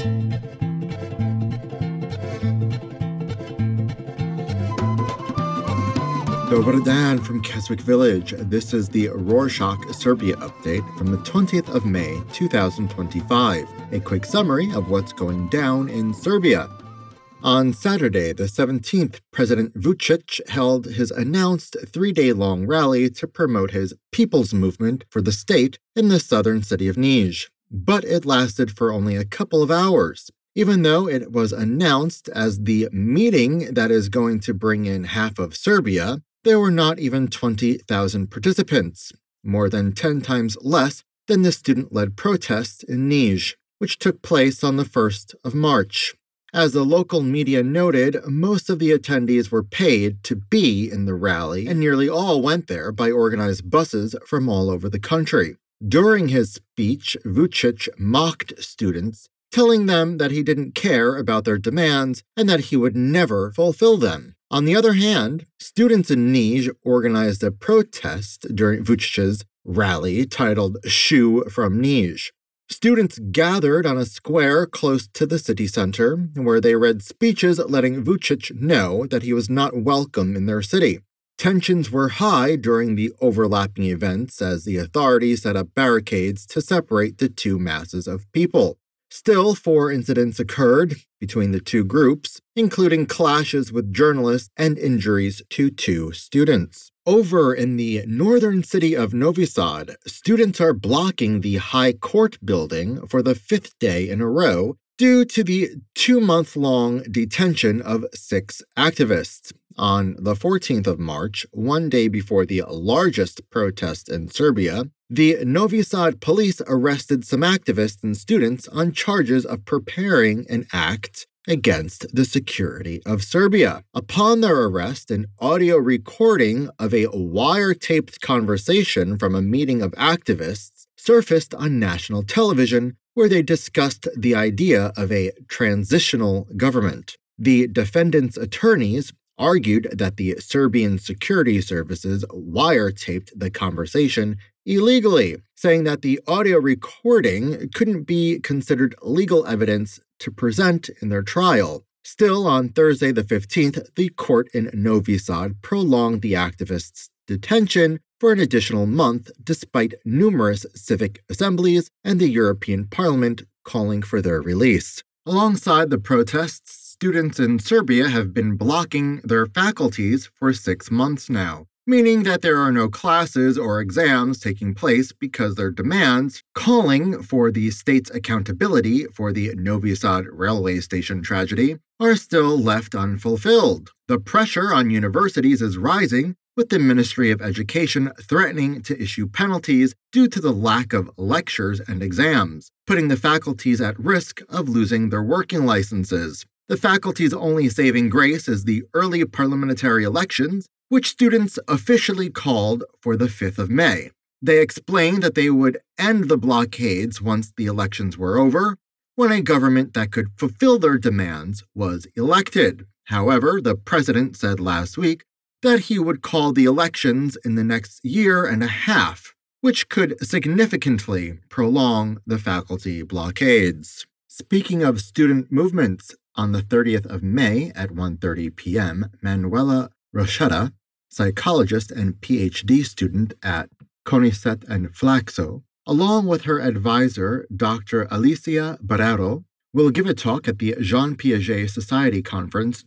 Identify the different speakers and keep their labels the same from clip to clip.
Speaker 1: Dobar dan from Keswick Village. This is the Rorschach Serbia update from the 20th of May, 2025. A quick summary of what's going down in Serbia. On Saturday, the 17th, President Vučić held his announced 3-day-long rally to promote his People's Movement for the state in the southern city of Niš. But it lasted for only a couple of hours. Even though it was announced as the meeting that is going to bring in half of Serbia, there were not even 20,000 participants, more than 10 times less than the student-led protests in Niš, which took place on the 1st of March. As the local media noted, most of the attendees were paid to be in the rally, and nearly all went there by organized buses from all over the country. During his speech, Vučić mocked students, telling them that he didn't care about their demands and that he would never fulfill them. On the other hand, students in Niš organized a protest during Vučić's rally titled Shoo from Niš. Students gathered on a square close to the city center, where they read speeches letting Vučić know that he was not welcome in their city. Tensions were high during the overlapping events as the authorities set up barricades to separate the two masses of people. Still, 4 incidents occurred between the two groups, including clashes with journalists and injuries to 2 students. Over in the northern city of Novi Sad, students are blocking the High Court building for the 5th day in a row due to the 2-month-long detention of 6 activists. On the 14th of March, 1 day before the largest protest in Serbia, the Novi Sad police arrested some activists and students on charges of preparing an act against the security of Serbia. Upon their arrest, an audio recording of a wiretapped conversation from a meeting of activists surfaced on national television, where they discussed the idea of a transitional government. The defendants' attorneys argued that the Serbian security services wiretapped the conversation illegally, saying that the audio recording couldn't be considered legal evidence to present in their trial. Still, on Thursday the 15th, the court in Novi Sad prolonged the activists' detention for an additional month, despite numerous civic assemblies and the European Parliament calling for their release. Alongside the protests, students in Serbia have been blocking their faculties for 6 months now, meaning that there are no classes or exams taking place because their demands, calling for the state's accountability for the Novi Sad railway station tragedy, are still left unfulfilled. The pressure on universities is rising, with the Ministry of Education threatening to issue penalties due to the lack of lectures and exams, putting the faculties at risk of losing their working licenses. The faculty's only saving grace is the early parliamentary elections, which students officially called for the 5th of May. They explained that they would end the blockades once the elections were over, when a government that could fulfill their demands was elected. However, the president said last week that he would call the elections in the next year and a half, which could significantly prolong the faculty blockades. Speaking of student movements, on the 30th of May at 1:30 p.m., Manuela Rochetta, psychologist and PhD student at CONICET and Flaxo, along with her advisor, Dr. Alicia Barrero, will give a talk at the Jean Piaget Society Conference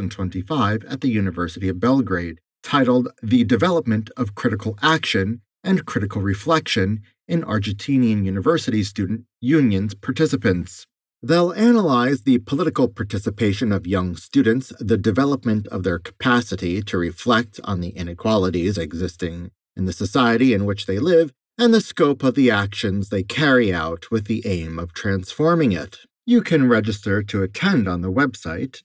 Speaker 1: 2025 at the University of Belgrade, titled The Development of Critical Action and Critical Reflection in Argentinian University Student Union's Participants. They'll analyze the political participation of young students, the development of their capacity to reflect on the inequalities existing in the society in which they live, and the scope of the actions they carry out with the aim of transforming it. You can register to attend on the website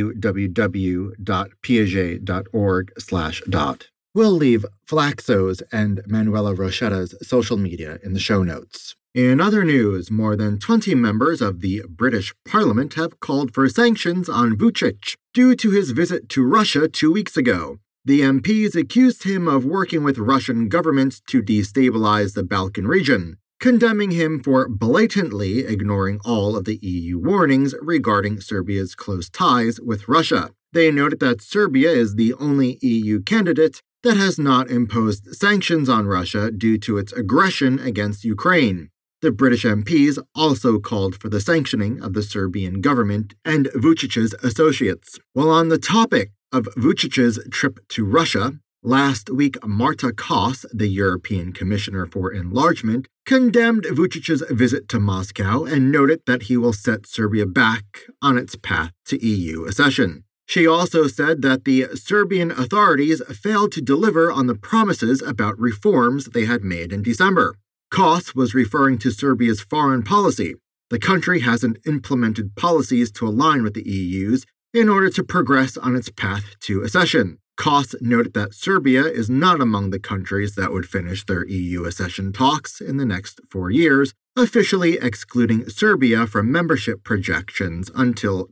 Speaker 1: www.piaget.org/dot. We'll leave Flaxo's and Manuela Rochetta's social media in the show notes. In other news, more than 20 members of the British Parliament have called for sanctions on Vučić due to his visit to Russia 2 weeks ago. The MPs accused him of working with Russian governments to destabilize the Balkan region. condemning him for blatantly ignoring all of the EU warnings regarding Serbia's close ties with Russia. They noted that Serbia is the only EU candidate that has not imposed sanctions on Russia due to its aggression against Ukraine. The British MPs also called for the sanctioning of the Serbian government and Vucic's associates. While on the topic of Vucic's trip to Russia, last week Marta Koss, the European Commissioner for Enlargement, condemned Vucic's visit to Moscow and noted that he will set Serbia back on its path to EU accession. She also said that the Serbian authorities failed to deliver on the promises about reforms they had made in December. Koss was referring to Serbia's foreign policy. The country hasn't implemented policies to align with the EU's in order to progress on its path to accession. Koss noted that Serbia is not among the countries that would finish their EU accession talks in the next 4 years, officially excluding Serbia from membership projections until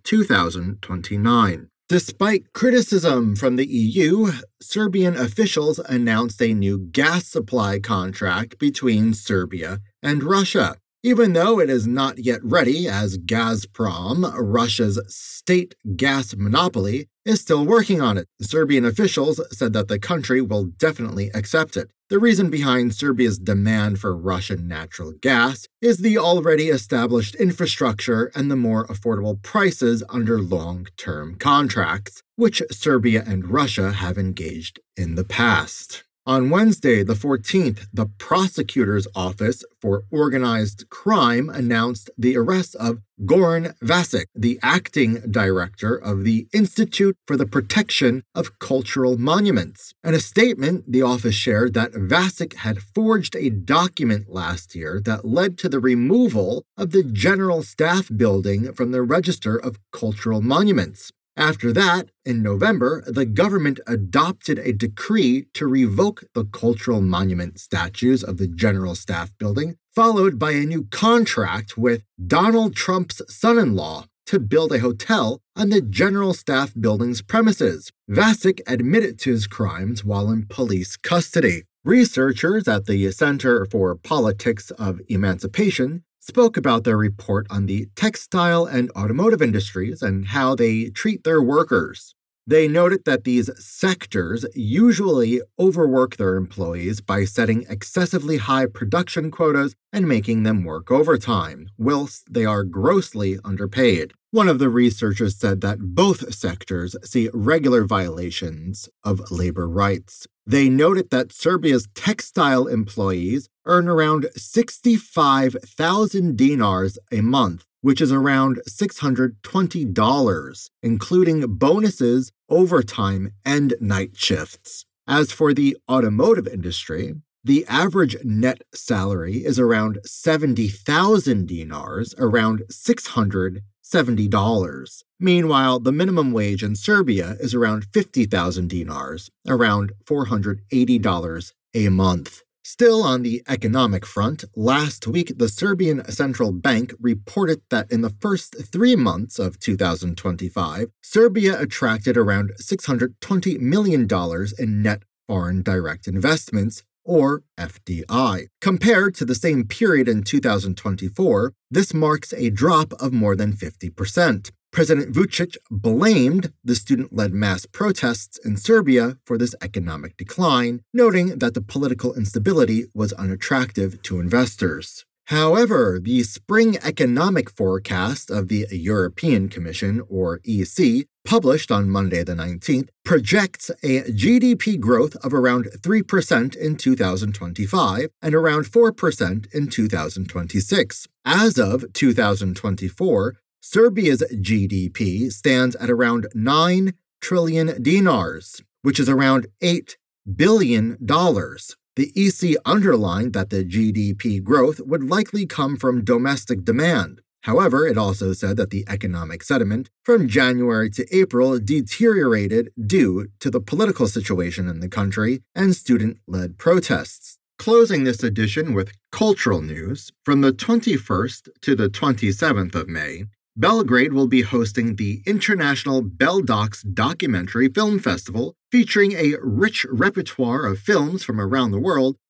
Speaker 1: 2029. Despite criticism from the EU, Serbian officials announced a new gas supply contract between Serbia and Russia. Even though it is not yet ready, as Gazprom, Russia's state gas monopoly, is still working on it. Serbian officials said that the country will definitely accept it. The reason behind Serbia's demand for Russian natural gas is the already established infrastructure and the more affordable prices under long-term contracts, which Serbia and Russia have engaged in the past. On Wednesday, the 14th, the Prosecutor's Office for Organized Crime announced the arrest of Goran Vasic, the acting director of the Institute for the Protection of Cultural Monuments. In a statement, the office shared that Vasic had forged a document last year that led to the removal of the General Staff Building from the Register of Cultural Monuments. After that, in November, the government adopted a decree to revoke the cultural monument statues of the General Staff Building, followed by a new contract with Donald Trump's son-in-law to build a hotel on the General Staff Building's premises. Vasic admitted to his crimes while in police custody. Researchers at the Center for Politics of Emancipation spoke about their report on the textile and automotive industries and how they treat their workers. They noted that these sectors usually overwork their employees by setting excessively high production quotas and making them work overtime, whilst they are grossly underpaid. One of the researchers said that both sectors see regular violations of labor rights. They noted that Serbia's textile employees earn around 65,000 dinars a month, which is around $620, including bonuses, overtime, and night shifts. As for the automotive industry, the average net salary is around 70,000 dinars, around $670. Meanwhile, the minimum wage in Serbia is around 50,000 dinars, around $480 a month. Still on the economic front, last week the Serbian Central Bank reported that in the first 3 months of 2025, Serbia attracted around $620 million in net foreign direct investments, or FDI. Compared to the same period in 2024, this marks a drop of more than 50%. President Vučić blamed the student-led mass protests in Serbia for this economic decline, noting that the political instability was unattractive to investors. However, the spring economic forecast of the European Commission, or EC, published on Monday the 19th, projects a GDP growth of around 3% in 2025 and around 4% in 2026. As of 2024, Serbia's GDP stands at around 9 trillion dinars, which is around $8 billion. The EC underlined that the GDP growth would likely come from domestic demand. However, it also said that the economic sentiment from January to April deteriorated due to the political situation in the country and student-led protests. Closing this edition with cultural news, from the 21st to the 27th of May, Belgrade will be hosting the International Beldocs Documentary Film Festival, featuring a rich repertoire of films from around the world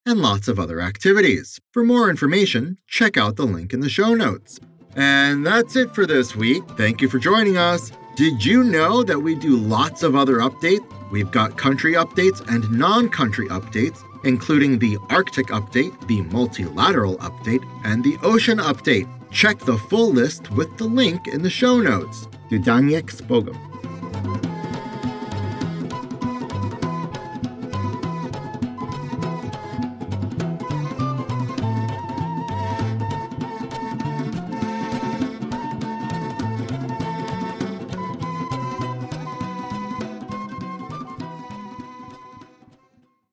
Speaker 1: and lots of other activities. For more information, check out the link in the show notes. And that's it for this week. Thank you for joining us. Did you know that we do lots of other updates? We've got country updates and non-country updates, including the Arctic update, the multilateral update, and the ocean update. Check the full list with the link in the show notes. Dudaniek Spogum.